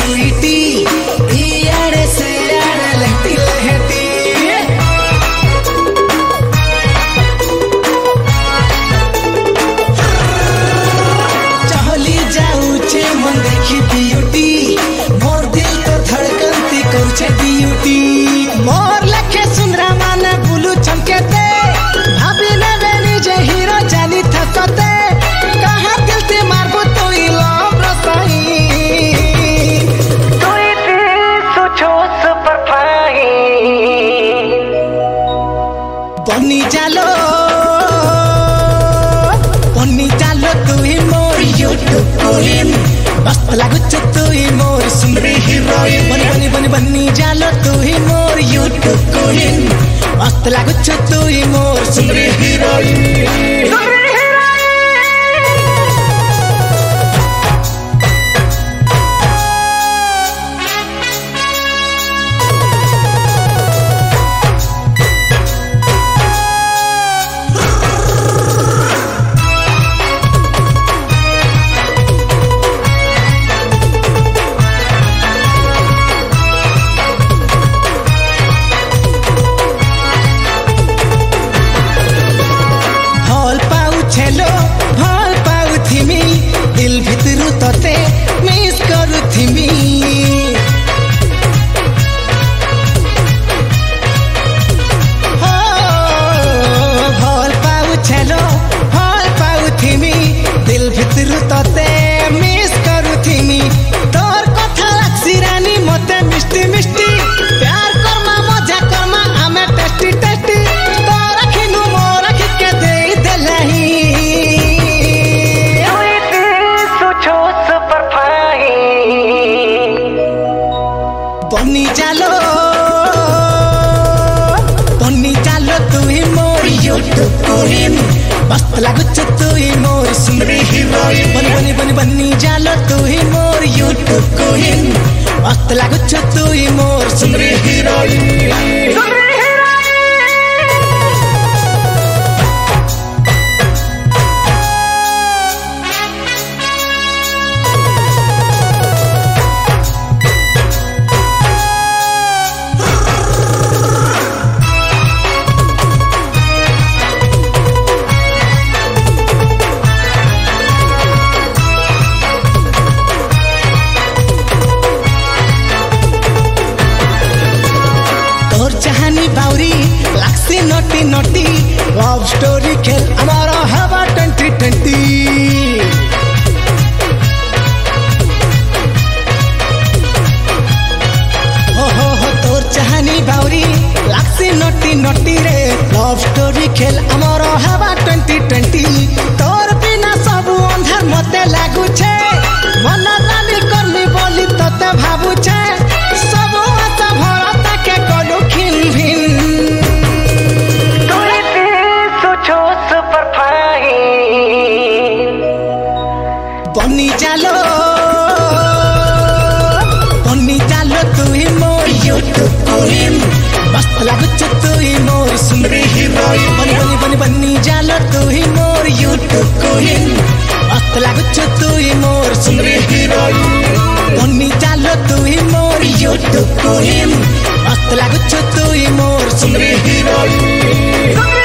sweetie इयाड़े से याड़े लहटी लहटी चहली जाऊचे मन देखी ब्यूटी मोर दिल तो धड़कनती करूचे ड्यूटी मोर लखे सुंदरा माने बुलू चमकेते भाभी ने बेनी जे हीरो जानी थकते कहाँ दिल ते मारबो तो इलाम रसाई तू सोचो सुपर फाइन बनी जालो तू ही मोर यूट्यूब कोइन मस्त लागुच तू ही मोर सुंदरी हीरोइन बनी बनी बनी बनी जालो तू ही मोर यूट्यूब कोइन मस्त लागुच तू ही मोर सुंदरी हीरोइन भल पाउथिमी दिल भित्रु तते मिस करुथिमी हो भल पाउथिमी दिल भित्रु तते मिस करुथिमी तोर कथा लागसी रानी मते मिष्टी मिष्टी प्यार करमा मजा करमा आमे टेस्टी टेस्टी तोर खिनु मोर खिके देई देलही बनी जालो तू ही मोर यूट्यूब कोइन मस्त लागुच तू ही मोर सुंदरी हीरोइन बनी बनी बनी बनी जालो तू ही मोर यूट्यूब कोइन मस्त लागुच तू ही मोर सुंदरी हीरोइन चाहनी बाउरी लाक्सी नोटी नोटी लव स्टोरी खेल हमारा हवा 2020 हो तोर चाहनी बाउरी लाक्सी नोटी नोटी रे लव स्टोरी खेल हमारा हवा 2020 तोर बिना सब अंधार मते लागू छे मन रानी करनी बोली तते भाबू छे सब आशा भरता के कलू खिन भिन सोचो सुपर फाइन बनी जालो तू ही मोर यूट्यूब कोइन मस्त लागुच तू ही मोर सुंदरी हीरोइन बनी बनी बनी बनी जालो तू ही मोर यूट्यूब कोइन मस्त लागुच तू ही मोर सुंदरी हीरोइन बनी जालो तू ही मोर यूट्यूब कोइन मस्त लागुच तू ही मोर सुंदरी हीरोइन